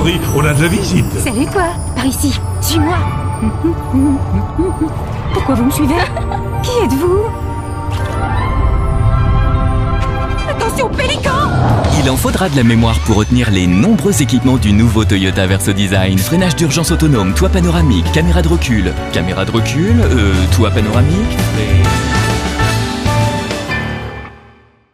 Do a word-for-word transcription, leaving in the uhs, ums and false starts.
Laurie, on a de la visite. Salut toi, par ici, suis-moi. Pourquoi vous me suivez? Qui êtes-vous? Attention, pélican! Il en faudra de la mémoire pour retenir les nombreux équipements du nouveau Toyota Verso Design. Freinage d'urgence autonome, toit panoramique, caméra de recul. Caméra de recul, euh, toit panoramique, et...